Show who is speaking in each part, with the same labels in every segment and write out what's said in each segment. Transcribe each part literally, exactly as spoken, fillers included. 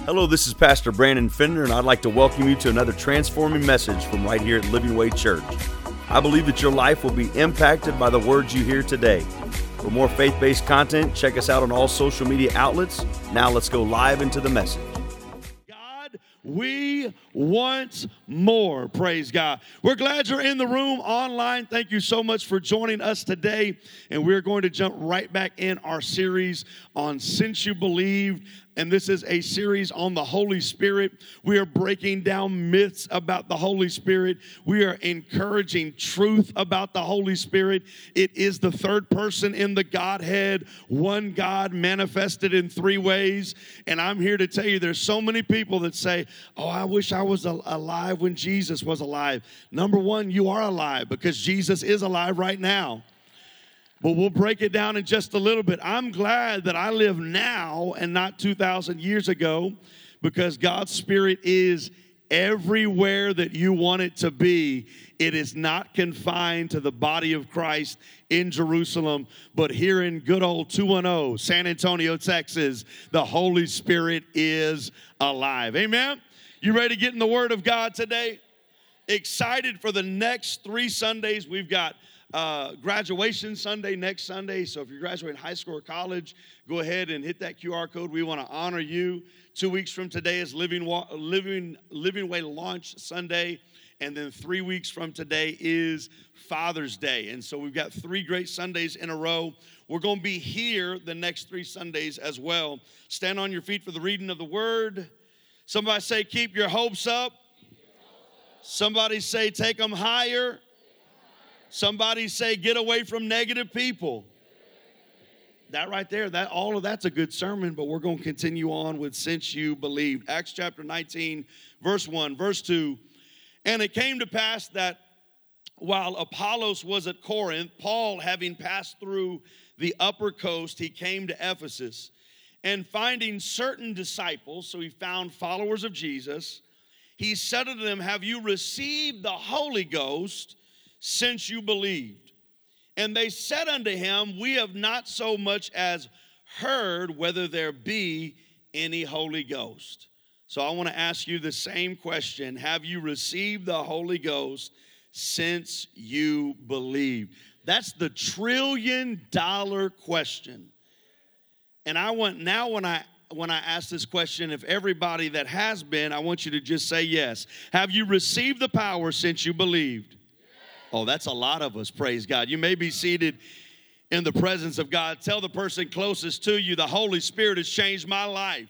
Speaker 1: Hello, this is Pastor Brandon Fender, and I'd like to welcome you to another transforming message from right here at Living Way Church. I believe that your life will be impacted by the words you hear today. For more faith-based content, check us out on all social media outlets. Now let's go live into the message.
Speaker 2: God, we want more. Praise God. We're glad you're in the room online. Thank you so much for joining us today. And we're going to jump right back in our series on Since You Believed. And this is a series on the Holy Spirit. We are breaking down myths about the Holy Spirit. We are encouraging truth about the Holy Spirit. It is the third person in the Godhead, one God manifested in three ways. And I'm here to tell you there's so many people that say, oh, I wish I was alive when Jesus was alive. Number one, you are alive because Jesus is alive right now. But we'll break it down in just a little bit. I'm glad that I live now and not two thousand years ago because God's Spirit is everywhere that you want it to be. It is not confined to the body of Christ in Jerusalem, but here in good old two one zero, San Antonio, Texas, the Holy Spirit is alive. Amen? You ready to get in the Word of God today? Excited for the next three Sundays. We've got Uh, graduation Sunday next Sunday. So if you're graduating high school or college, go ahead and hit that Q R code. We want to honor you. Two weeks from today is Living Living Living Way Launch Sunday. And then three weeks from today is Father's Day. And so we've got three great Sundays in a row. We're going to be here the next three Sundays as well. Stand on your feet for the reading of the Word. Somebody say, keep your hopes up. Somebody say, take them higher. Somebody say, get away from negative people. That right there, that all of that's a good sermon, but we're going to continue on with Since You Believed. Acts chapter nineteen, verse one, verse two. And it came to pass that while Apollos was at Corinth, Paul, having passed through the upper coast, he came to Ephesus. And finding certain disciples, so he found followers of Jesus, he said unto them, have you received the Holy Ghost since you believed? And they said unto him, we have not so much as heard whether there be any Holy Ghost. So I want to ask you the same question. Have you received the Holy Ghost since you believed? That's the trillion dollar question. And I want now when I when I ask this question, if everybody that has been, I want you to just say yes. Have you received the power since you believed? Oh, that's a lot of us, praise God. You may be seated in the presence of God. Tell the person closest to you, the Holy Spirit has changed my life.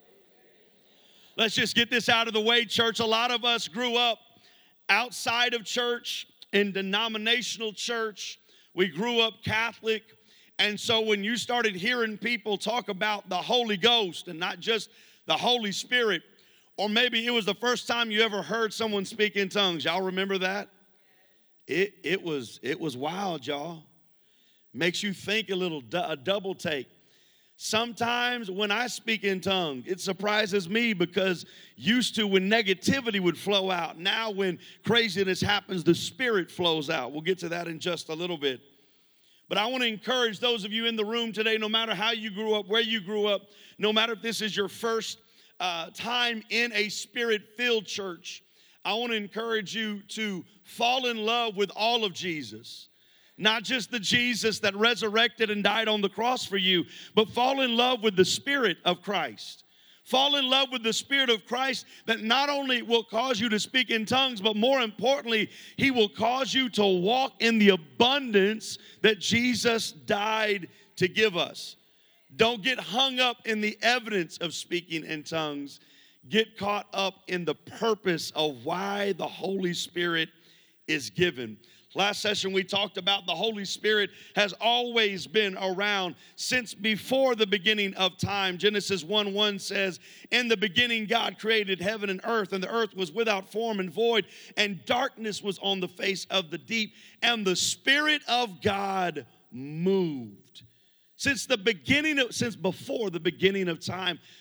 Speaker 2: Let's just get this out of the way, church. A lot of us grew up outside of church, in denominational church. We grew up Catholic. And so when you started hearing people talk about the Holy Ghost and not just the Holy Spirit, or maybe it was the first time you ever heard someone speak in tongues. Y'all remember that? It it was it was wild, y'all. Makes you think a little, a double take. Sometimes when I speak in tongues, it surprises me because used to when negativity would flow out, now when craziness happens, the Spirit flows out. We'll get to that in just a little bit. But I want to encourage those of you in the room today, no matter how you grew up, where you grew up, no matter if this is your first uh, time in a Spirit-filled church, I want to encourage you to fall in love with all of Jesus. Not just the Jesus that resurrected and died on the cross for you, but fall in love with the Spirit of Christ. Fall in love with the Spirit of Christ that not only will cause you to speak in tongues, but more importantly, He will cause you to walk in the abundance that Jesus died to give us. Don't get hung up in the evidence of speaking in tongues. Get caught up in the purpose of why the Holy Spirit is given. Last session we talked about the Holy Spirit has always been around since before the beginning of time. Genesis one one says, in the beginning God created heaven and earth, and the earth was without form and void, and darkness was on the face of the deep, and the Spirit of God moved. Since the beginning of, since before the beginning of time,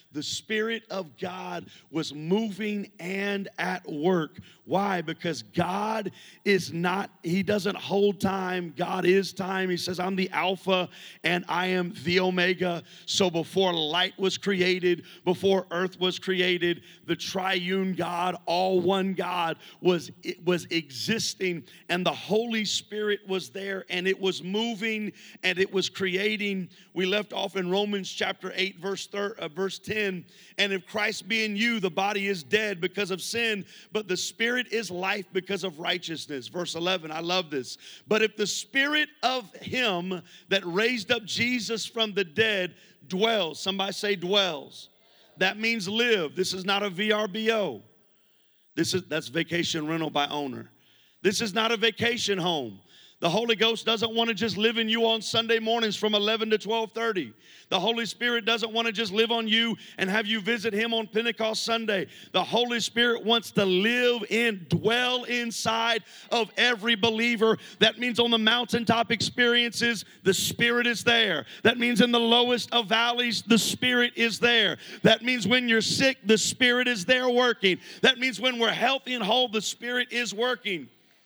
Speaker 2: the Spirit of God was moving and at work. Why? Because God is not, he doesn't hold time. God is time. He says, I'm the Alpha and I am the Omega. So before light was created, before earth was created, the triune God, all one God, was, it was existing, and the Holy Spirit was there, and it was moving, and it was creating. We left off in Romans chapter eight, verse, thir- uh, verse ten. And if Christ be in you, the body is dead because of sin, but the Spirit is life because of righteousness. Verse eleven, I love this. But if the Spirit of him that raised up Jesus from the dead dwells, somebody say dwells. That means live. This is not a V R B O. This is, that's vacation rental by owner. This is not a vacation home. The Holy Ghost doesn't want to just live in you on Sunday mornings from eleven to twelve thirty. The Holy Spirit doesn't want to just live on you and have you visit him on Pentecost Sunday. The Holy Spirit wants to live in, dwell inside of every believer. That means on the mountaintop experiences, the Spirit is there. That means in the lowest of valleys, the Spirit is there. That means when you're sick, the Spirit is there working. That means when we're healthy and whole, the Spirit is working.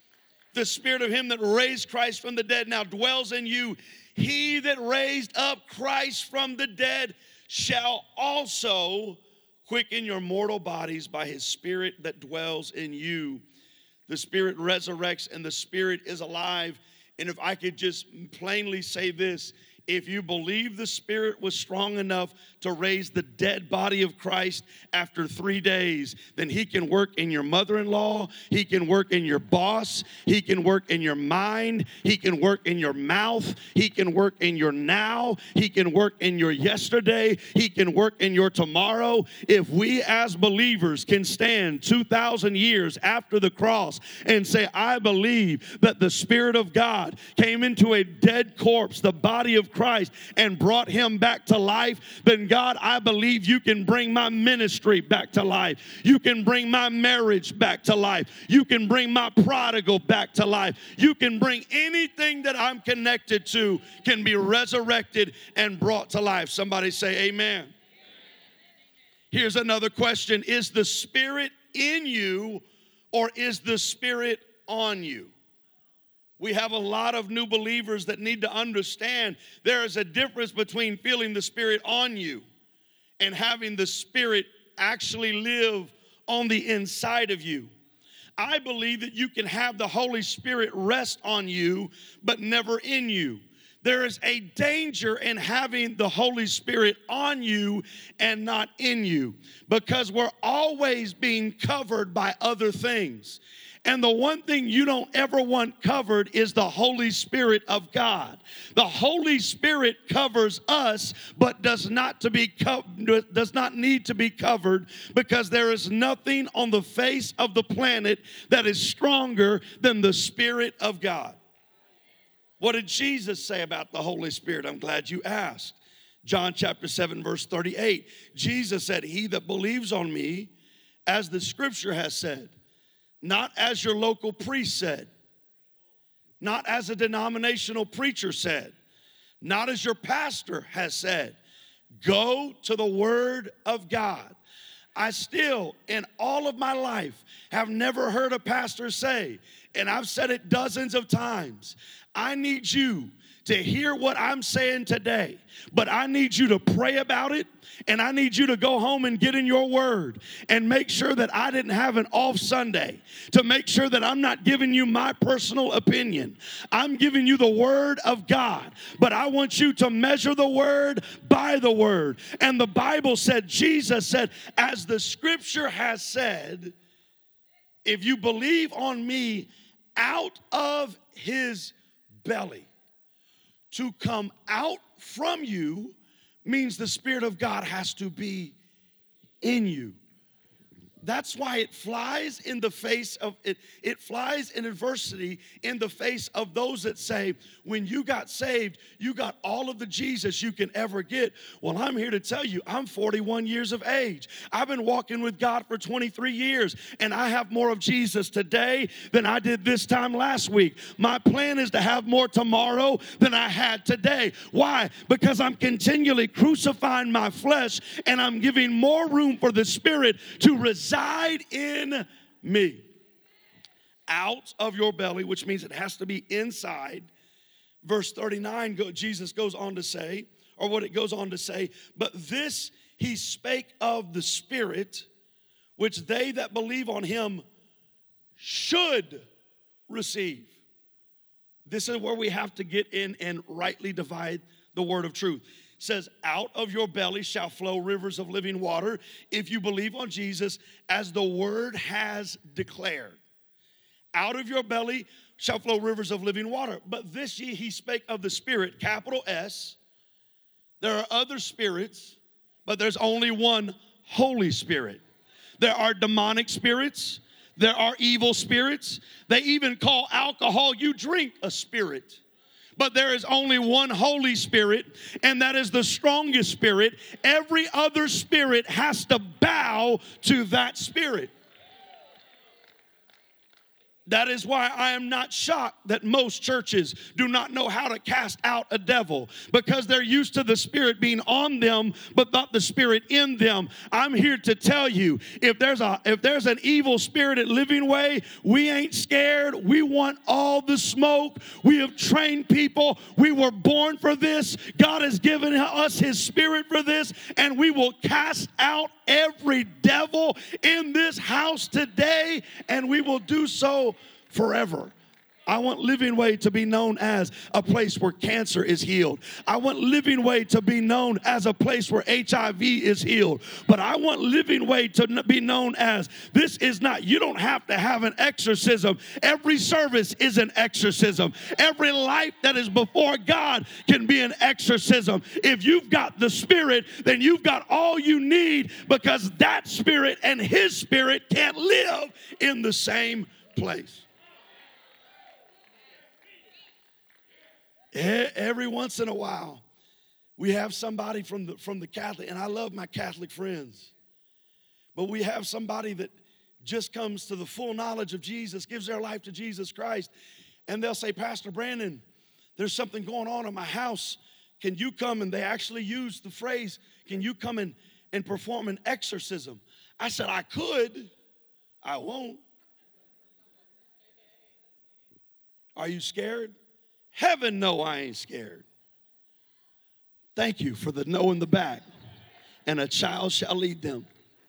Speaker 2: The Spirit of him that raised Christ from the dead now dwells in you. He that raised up Christ from the dead shall also quicken your mortal bodies by his Spirit that dwells in you. The Spirit resurrects and the Spirit is alive. And if I could just plainly say this, if you believe the Spirit was strong enough to raise the dead body of Christ after three days, then he can work in your mother-in-law, he can work in your boss, he can work in your mind, he can work in your mouth, he can work in your now, he can work in your yesterday, he can work in your tomorrow. If we as believers can stand two thousand years after the cross and say, I believe that the Spirit of God came into a dead corpse, the body of Christ, and brought him back to life, then God, I believe you can bring my ministry back to life. You can bring my marriage back to life. You can bring my prodigal back to life. You can bring anything that I'm connected to can be resurrected and brought to life. Somebody say amen. Here's another question. Is the Spirit in you or is the Spirit on you? We have a lot of new believers that need to understand there is a difference between feeling the Spirit on you and having the Spirit actually live on the inside of you. I believe that you can have the Holy Spirit rest on you, but never in you. There is a danger in having the Holy Spirit on you and not in you, because we're always being covered by other things. And the one thing you don't ever want covered is the Holy Spirit of God. The Holy Spirit covers us, but does not to be co- does not need to be covered, because there is nothing on the face of the planet that is stronger than the Spirit of God. What did Jesus say about the Holy Spirit? I'm glad you asked. John chapter seven, verse thirty-eight. Jesus said, he that believes on me, as the scripture has said, not as your local priest said, not as a denominational preacher said, not as your pastor has said. Go to the Word of God. I still, in all of my life, have never heard a pastor say, and I've said it dozens of times, I need you to hear what I'm saying today, but I need you to pray about it, and I need you to go home and get in your word and make sure that I didn't have an off Sunday, to make sure that I'm not giving you my personal opinion. I'm giving you the word of God, but I want you to measure the word by the word. And the Bible said, Jesus said, as the scripture has said, if you believe on me, out of his belly. To come out from you means the Spirit of God has to be in you. That's why it flies in the face of it. It flies in adversity in the face of those that say, when you got saved, you got all of the Jesus you can ever get. Well, I'm here to tell you, I'm forty-one years of age. I've been walking with God for twenty-three years, and I have more of Jesus today than I did this time last week. My plan is to have more tomorrow than I had today. Why? Because I'm continually crucifying my flesh, and I'm giving more room for the Spirit to reside in me. Out of your belly, which means it has to be inside. Verse thirty-nine, Jesus goes on to say, or what it goes on to say, but this he spake of the Spirit, which they that believe on him should receive. This is where we have to get in and rightly divide the word of truth. Says, out of your belly shall flow rivers of living water if you believe on Jesus, as the word has declared. Out of your belly shall flow rivers of living water. But this ye he spake of the Spirit, capital S. There are other spirits, but there's only one Holy Spirit. There are demonic spirits. There are evil spirits. They even call alcohol you drink a spirit. But there is only one Holy Spirit, and that is the strongest spirit. Every other spirit has to bow to that spirit. That is why I am not shocked that most churches do not know how to cast out a devil, because they're used to the Spirit being on them, but not the Spirit in them. I'm here to tell you, if there's a if there's an evil spirit at Living Way, we ain't scared. We want all the smoke. We have trained people. We were born for this. God has given us His Spirit for this, and we will cast out every devil in this house today, and we will do so forever. I want Living Way to be known as a place where cancer is healed. I want Living Way to be known as a place where H I V is healed. But I want Living Way to be known as, this is not, you don't have to have an exorcism. Every service is an exorcism. Every life that is before God can be an exorcism. If you've got the Spirit, then you've got all you need, because that Spirit and His Spirit can't live in the same place. Every once in a while, we have somebody from the, from the Catholic, and I love my Catholic friends, but we have somebody that just comes to the full knowledge of Jesus, gives their life to Jesus Christ, and they'll say, Pastor Brandon, there's something going on in my house. Can you come? And they actually use the phrase, can you come and, and perform an exorcism? I said, I could. I won't. Are you scared? Heaven, no, I ain't scared. Thank you for the no in the back. And a child shall lead them.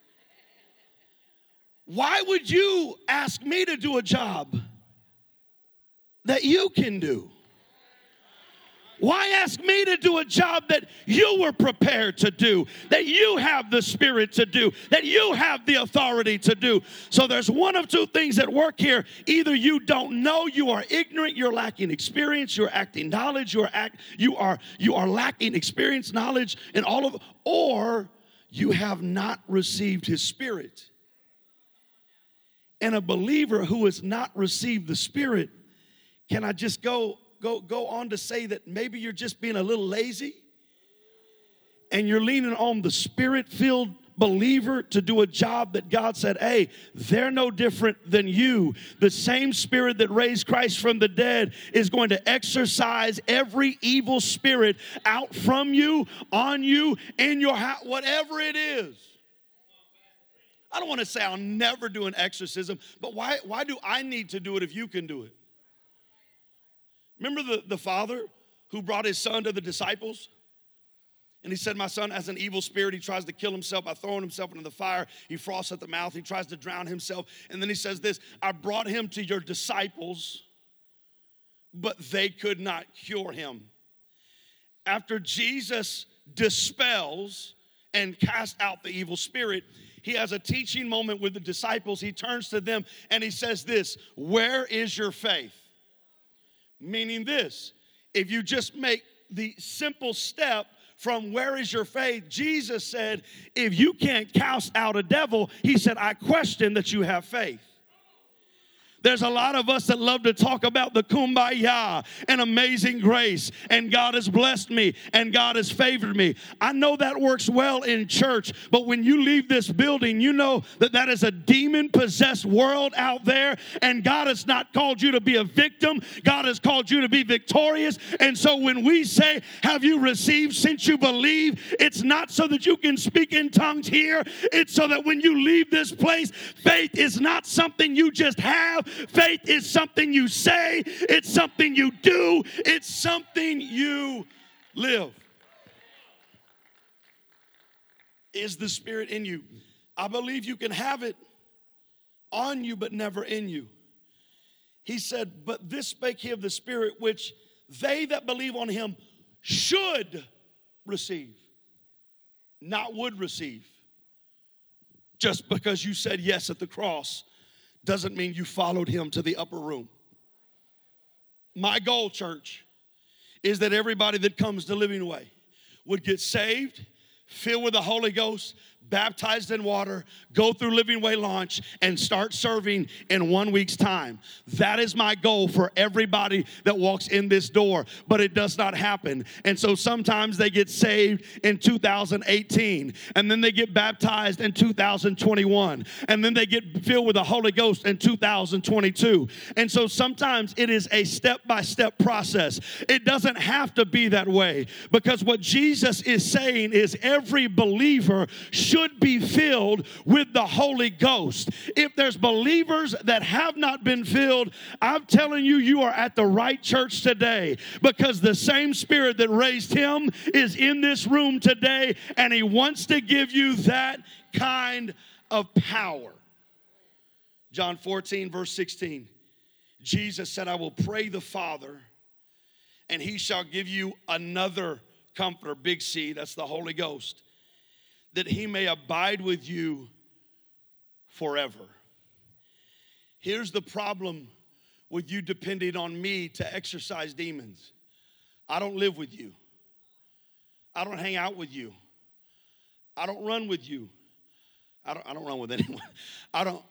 Speaker 2: Why would you ask me to do a job that you can do? Why ask me to do a job that you were prepared to do, that you have the Spirit to do, that you have the authority to do? So there's one of two things at work here. Either you don't know, you are ignorant, you're lacking experience, you're acting knowledge, you're act, you are you are lacking experience, knowledge, and all of, or you have not received His Spirit. And a believer who has not received the Spirit, can I just go Go, go on to say that maybe you're just being a little lazy and you're leaning on the Spirit-filled believer to do a job that God said, hey, they're no different than you. The same Spirit that raised Christ from the dead is going to exorcise every evil spirit out from you, on you, in your house, whatever it is. I don't want to say I'll never do an exorcism, but why, why do I need to do it if you can do it? Remember the, the father who brought his son to the disciples? And he said, my son has an evil spirit. He tries to kill himself by throwing himself into the fire. He froths at the mouth. He tries to drown himself. And then he says this, I brought him to your disciples, but they could not cure him. After Jesus dispels and casts out the evil spirit, he has a teaching moment with the disciples. He turns to them and he says this, where is your faith? Meaning this, if you just make the simple step from where is your faith, Jesus said, if you can't cast out a devil, he said, I question that you have faith. There's a lot of us that love to talk about the kumbaya and amazing grace, and God has blessed me, and God has favored me. I know that works well in church, but when you leave this building, you know that that is a demon-possessed world out there, and God has not called you to be a victim. God has called you to be victorious. And so when we say, have you received since you believe, it's not so that you can speak in tongues here. It's so that when you leave this place, faith is not something you just have. Faith is something you say, it's something you do, it's something you live. Is the Spirit in you? I believe you can have it on you, but never in you. He said, but this spake he of the Spirit, which they that believe on him should receive, not would receive. Just because you said yes at the cross doesn't mean you followed him to the upper room. My goal, church, is that everybody that comes to Living Way would get saved, filled with the Holy Ghost, baptized in water, go through Living Way launch, and start serving in one week's time. That is my goal for everybody that walks in this door, but it does not happen. And so sometimes they get saved in two thousand eighteen, and then they get baptized in two thousand twenty-one, and then they get filled with the Holy Ghost in two thousand twenty-two. And so sometimes it is a step-by-step process. It doesn't have to be that way, because what Jesus is saying is every believer should should be filled with the Holy Ghost. If there's believers that have not been filled, I'm telling you, you are at the right church today, because the same Spirit that raised him is in this room today, and he wants to give you that kind of power. John fourteen, verse sixteen, Jesus said, I will pray the Father, and he shall give you another comforter, big C, that's the Holy Ghost, that he may abide with you forever. Here's the problem with you depending on me to exorcise demons. I don't live with you. I don't hang out with you. I don't run with you. I don't, I don't run with anyone. I don't,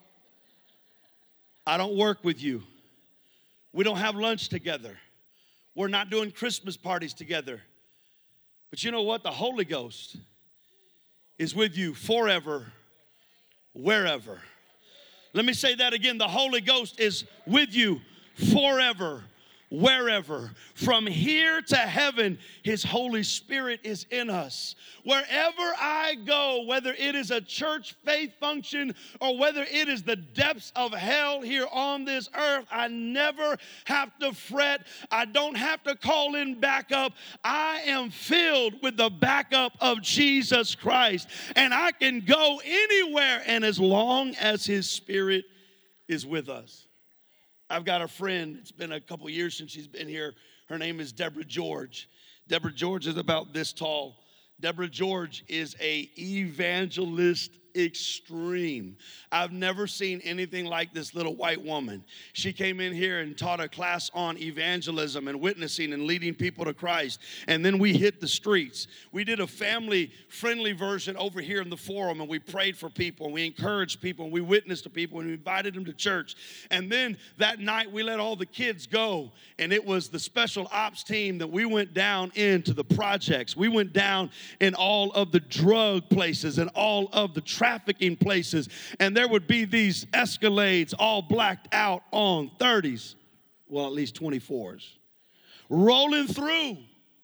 Speaker 2: I don't work with you. We don't have lunch together. We're not doing Christmas parties together. But you know what? The Holy Ghost is with you forever, wherever. Let me say that again. The Holy Ghost is with you forever, wherever. From here to heaven, his Holy Spirit is in us. Wherever I go, whether it is a church faith function or whether it is the depths of hell here on this earth, I never have to fret. I don't have to call in backup. I am filled with the backup of Jesus Christ. And I can go anywhere, and as long as his Spirit is with us. I've got a friend, it's been a couple years since she's been here. Her name is Deborah George. Deborah George is about this tall. Deborah George is a evangelist extreme. I've never seen anything like this little white woman. She came in here and taught a class on evangelism and witnessing and leading people to Christ. And then we hit the streets. We did a family-friendly version over here in the forum, and we prayed for people, and we encouraged people, and we witnessed to people, and we invited them to church. And then that night, we let all the kids go, and it was the special ops team that we went down into the projects. We went down in all of the drug places and all of the trafficking places, and there would be these Escalades all blacked out on thirties, well, at least twenty-fours, rolling through.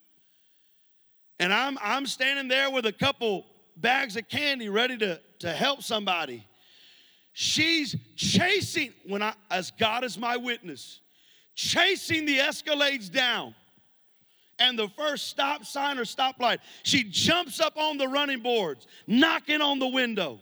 Speaker 2: And I'm I'm standing there with a couple bags of candy ready to, to help somebody. She's chasing, when I, as God is my witness, chasing the Escalades down. And the first stop sign or stoplight, she jumps up on the running boards, knocking on the window.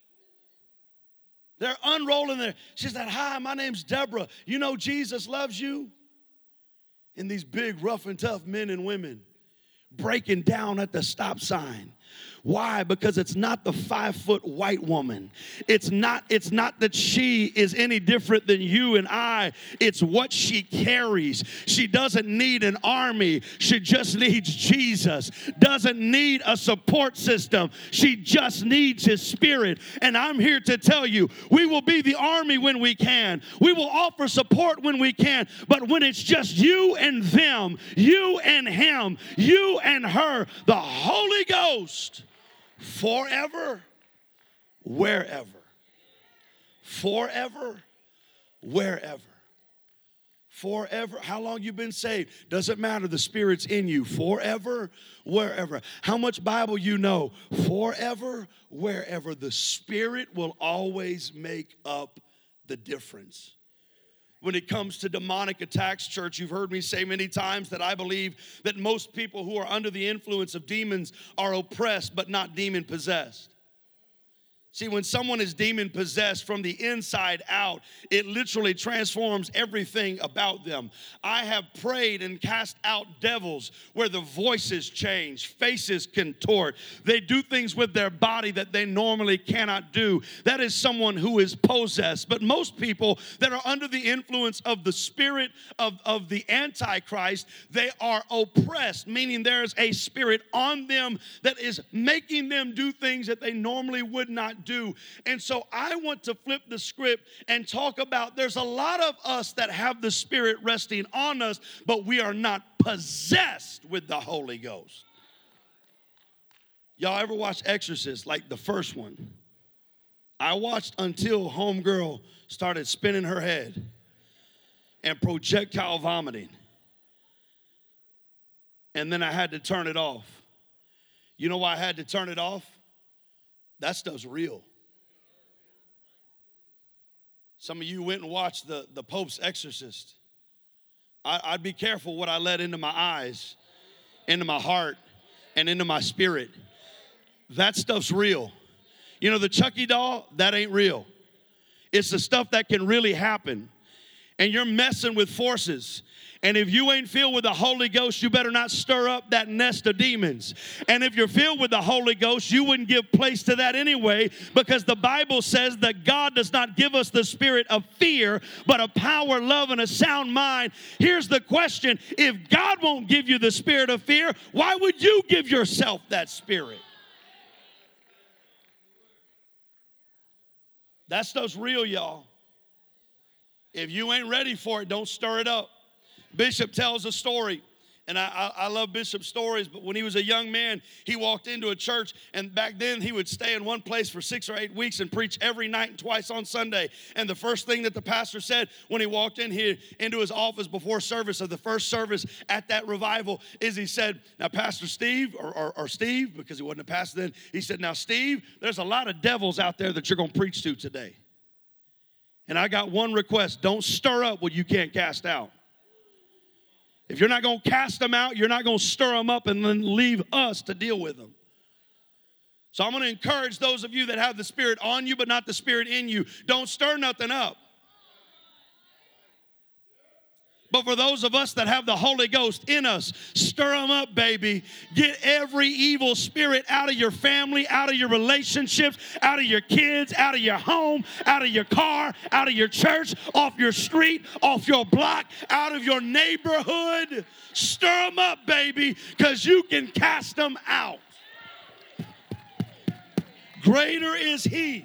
Speaker 2: They're unrolling there. She said, hi, my name's Deborah. You know Jesus loves you? And these big, rough and tough men and women breaking down at the stop sign Why? Because it's not the five-foot white woman. It's not, it's not that she is any different than you and I. It's what she carries. She doesn't need an army. She just needs Jesus. Doesn't need a support system. She just needs his spirit. And I'm here to tell you, we will be the army when we can. We will offer support when we can. But when it's just you and them, you and him, you and her, the Holy Ghost, forever, wherever. Forever, wherever. Forever. How long you been saved? Doesn't matter. The Spirit's in you. Forever, wherever. How much Bible you know? Forever, wherever. The Spirit will always make up the difference. When it comes to demonic attacks, church, you've heard me say many times that I believe that most people who are under the influence of demons are oppressed but not demon possessed. See, when someone is demon possessed from the inside out, it literally transforms everything about them. I have prayed and cast out devils where the voices change, faces contort. They do things with their body that they normally cannot do. That is someone who is possessed. But most people that are under the influence of the spirit of, of the Antichrist, they are oppressed, meaning there's a spirit on them that is making them do things that they normally would not do. And so I want to flip the script and talk about there's a lot of us that have the Spirit resting on us, but we are not possessed with the Holy Ghost. Y'all ever watch Exorcist, like the first one? I watched until homegirl started spinning her head and projectile vomiting. And then I had to turn it off. You know why I had to turn it off? That stuff's real. Some of you went and watched the, the Pope's Exorcist. I, I'd be careful what I let into my eyes, into my heart, and into my spirit. That stuff's real. You know, the Chucky doll, that ain't real. It's the stuff that can really happen. And you're messing with forces. And if you ain't filled with the Holy Ghost, you better not stir up that nest of demons. And if you're filled with the Holy Ghost, you wouldn't give place to that anyway, because the Bible says that God does not give us the spirit of fear, but of power, love, and a sound mind. Here's the question. If God won't give you the spirit of fear, why would you give yourself that spirit? That stuff's real, y'all. If you ain't ready for it, don't stir it up. Bishop tells a story, and I, I, I love Bishop's stories, but when he was a young man, he walked into a church, and back then he would stay in one place for six or eight weeks and preach every night and twice on Sunday. And the first thing that the pastor said when he walked in here into his office before service of the first service at that revival is he said, now Pastor Steve, or, or, or Steve, because he wasn't a pastor then, he said, now Steve, there's a lot of devils out there that you're going to preach to today. And I got one request, don't stir up what you can't cast out. If you're not going to cast them out, you're not going to stir them up and then leave us to deal with them. So I'm going to encourage those of you that have the Spirit on you but not the Spirit in you. Don't stir nothing up. But for those of us that have the Holy Ghost in us, stir them up, baby. Get every evil spirit out of your family, out of your relationships, out of your kids, out of your home, out of your car, out of your church, off your street, off your block, out of your neighborhood. Stir them up, baby, because you can cast them out. Greater is He.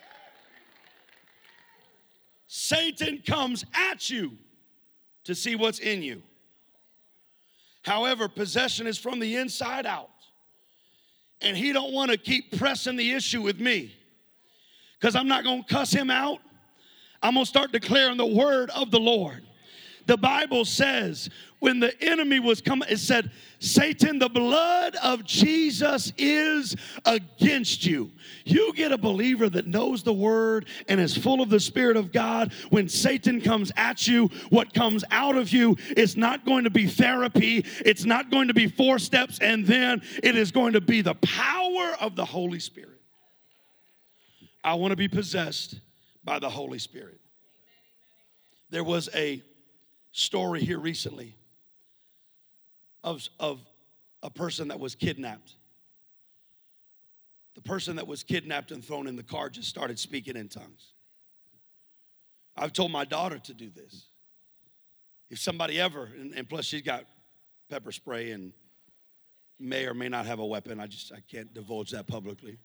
Speaker 2: Satan comes at you to see what's in you. However, possession is from the inside out. And he don't want to keep pressing the issue with me, because I'm not going to cuss him out. I'm going to start declaring the word of the Lord. The Bible says when the enemy was coming, it said, Satan, the blood of Jesus is against you. You get a believer that knows the word and is full of the Spirit of God. When Satan comes at you, what comes out of you is not going to be therapy. It's not going to be four steps, and then it is going to be the power of the Holy Spirit. I want to be possessed by the Holy Spirit. There was a story here recently of, of a person that was kidnapped. the person that was kidnapped and thrown in the car just started speaking in tongues. I've told my daughter to do this. If somebody ever, and, and plus she's got pepper spray and may or may not have a weapon. I just, I can't divulge that publicly.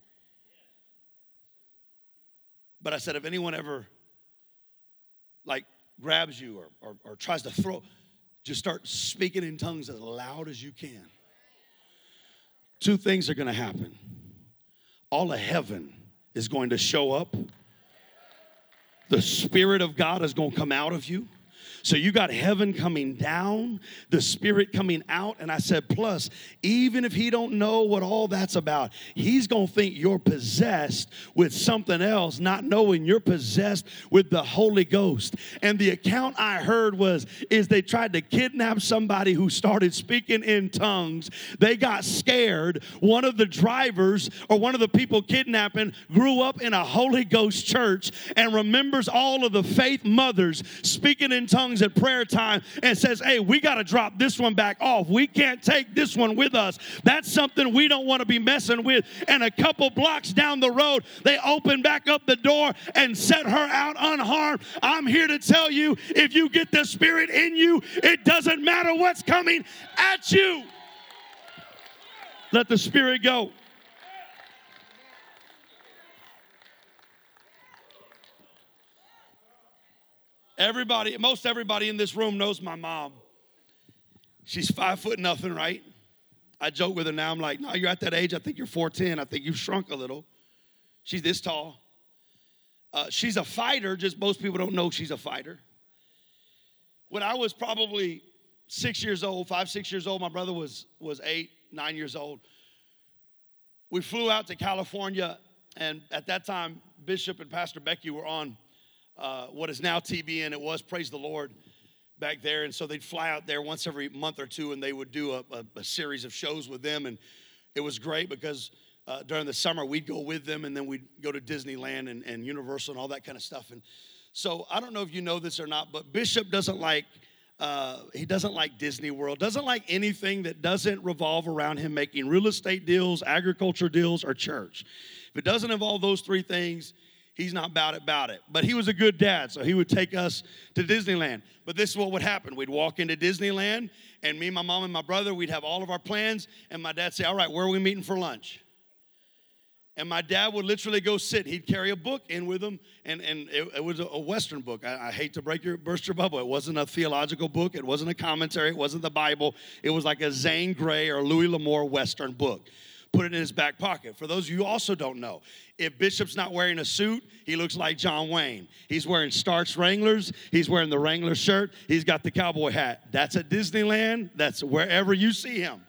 Speaker 2: But I said, if anyone ever, like, grabs you or, or, or tries to throw, just start speaking in tongues as loud as you can. Two things are going to happen. All of heaven is going to show up. The Spirit of God is going to come out of you. So you got heaven coming down, the Spirit coming out. And I said, plus, even if he don't know what all that's about, he's going to think you're possessed with something else, not knowing you're possessed with the Holy Ghost. And the account I heard was, is they tried to kidnap somebody who started speaking in tongues. They got scared. One of the drivers or one of the people kidnapping grew up in a Holy Ghost church and remembers all of the faith mothers speaking in tongues at prayer time and says, hey, we got to drop this one back off. We can't take this one with us. That's something we don't want to be messing with. And a couple blocks down the road, they open back up the door and set her out unharmed. I'm here to tell you, if you get the Spirit in you, it doesn't matter what's coming at you. Let the Spirit go. Everybody, most everybody in this room knows my mom. She's five foot nothing, right? I joke with her now. I'm like, no, you're at that age. I think you're four ten. I think you've shrunk a little. She's this tall. Uh, she's a fighter. Just most people don't know she's a fighter. When I was probably six years old, five, six years old, my brother was, was eight, nine years old. We flew out to California, and at that time, Bishop and Pastor Becky were on Uh, what is now T B N. It was, praise the Lord, back there. And so they'd fly out there once every month or two, and they would do a, a, a series of shows with them. And it was great because uh, during the summer, we'd go with them, and then we'd go to Disneyland and, and Universal and all that kind of stuff. And so I don't know if you know this or not, but Bishop doesn't like, uh, he doesn't like Disney World, doesn't like anything that doesn't revolve around him making real estate deals, agriculture deals, or church. If it doesn't involve those three things, he's not about it, about it. But he was a good dad, so he would take us to Disneyland. But this is what would happen. We'd walk into Disneyland, and me, my mom, and my brother, we'd have all of our plans, and my dad say, all right, where are we meeting for lunch? And my dad would literally go sit. He'd carry a book in with him, and, and it, it was a, a Western book. I, I hate to break your, burst your bubble. It wasn't a theological book. It wasn't a commentary. It wasn't the Bible. It was like a Zane Grey or Louis L'Amour Western book. Put it in his back pocket. For those of you who also don't know, if Bishop's not wearing a suit, he looks like John Wayne. He's wearing starched Wranglers. He's wearing the Wrangler shirt. He's got the cowboy hat. That's at Disneyland. That's wherever you see him.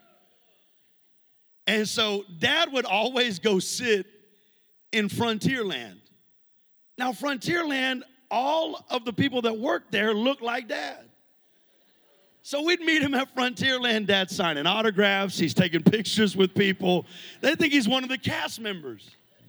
Speaker 2: And so Dad would always go sit in Frontierland. Now, Frontierland, all of the people that worked there looked like Dad. So we'd meet him at Frontierland. Dad's signing autographs. He's taking pictures with people. They think he's one of the cast members.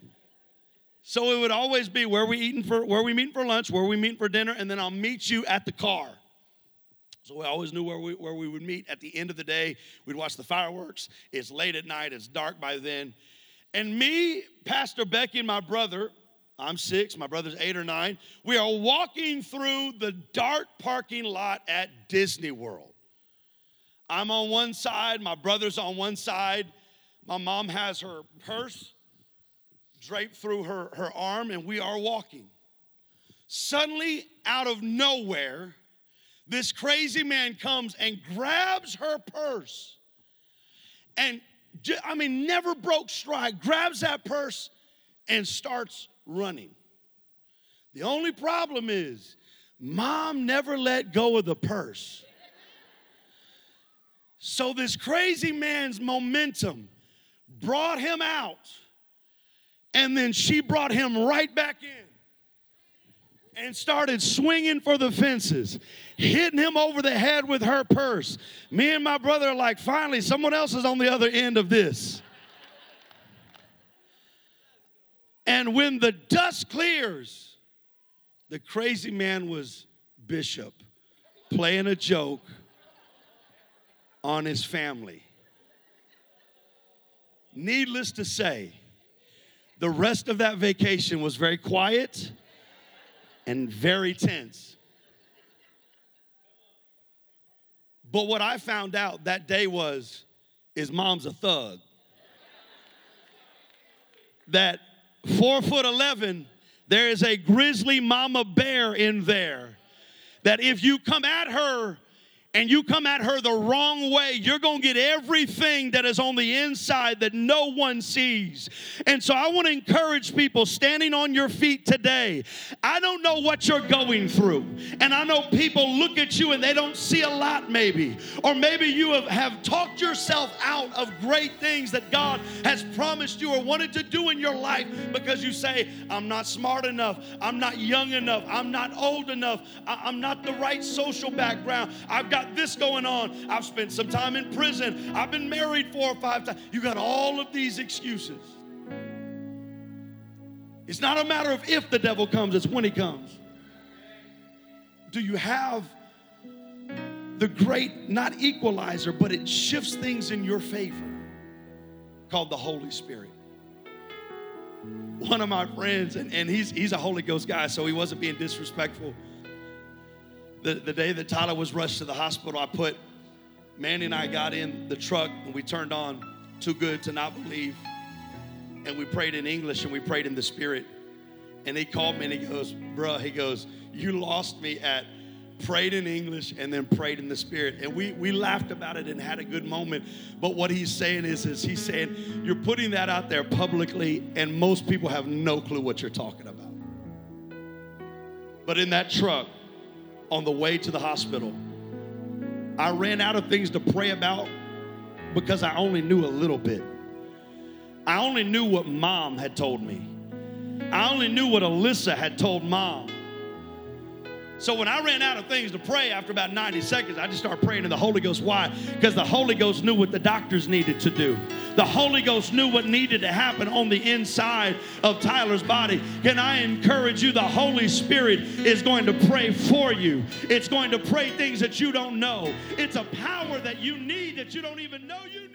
Speaker 2: So it would always be where we eating for, where we meeting for lunch, where we meeting for dinner, and then I'll meet you at the car. So we always knew where we where we would meet. At the end of the day, we'd watch the fireworks. It's late at night. It's dark by then. And me, Pastor Becky, and my brother, I'm six, my brother's eight or nine, we are walking through the dark parking lot at Disney World. I'm on one side, my brother's on one side. My mom has her purse draped through her, her arm, and we are walking. Suddenly, out of nowhere, this crazy man comes and grabs her purse. And, I mean, never broke stride, grabs that purse and starts running. The only problem is, Mom never let go of the purse. So this crazy man's momentum brought him out, and then she brought him right back in and started swinging for the fences, hitting him over the head with her purse. Me and my brother are like, finally, someone else is on the other end of this. And when the dust clears, the crazy man was Bishop playing a joke on his family. Needless to say, The rest of that vacation was very quiet and very tense. But what I found out that day was, is mom's a thug. That four foot eleven, there is a grizzly mama bear in there. That if you come at her and you come at her the wrong way, you're going to get everything that is on the inside that no one sees. And so I want to encourage people standing on your feet today. I don't know what you're going through. And I know people look at you and they don't see a lot maybe. Or maybe you have, have talked yourself out of great things that God has promised you or wanted to do in your life because you say, I'm not smart enough. I'm not young enough. I'm not old enough. I, I'm not the right social background. I've got this going on. I've spent some time in prison. I've been married four or five times. You got all of these excuses. It's not a matter of if the devil comes, it's when he comes. Do you have the great, not equalizer, but it shifts things in your favor, called the Holy Spirit? One of my friends, and, and he's, he's a Holy Ghost guy, so he wasn't being disrespectful. The, the day that Tyler was rushed to the hospital, I put, Manny and I got in the truck and we turned on Too Good to Not Believe. And we prayed in English and we prayed in the Spirit. And he called me and he goes, bruh, he goes, you lost me at prayed in English and then prayed in the Spirit. And we, we laughed about it and had a good moment. But what he's saying is, is he's saying, you're putting that out there publicly and most people have no clue what you're talking about. But in that truck, on the way to the hospital, I ran out of things to pray about because I only knew a little bit. I only knew what mom had told me. I only knew what Alyssa had told mom. So when I ran out of things to pray after about ninety seconds, I just started praying in the Holy Ghost. Why? Because the Holy Ghost knew what the doctors needed to do. The Holy Ghost knew what needed to happen on the inside of Tyler's body. Can I encourage you? The Holy Spirit is going to pray for you. It's going to pray things that you don't know. It's a power that you need that you don't even know you need.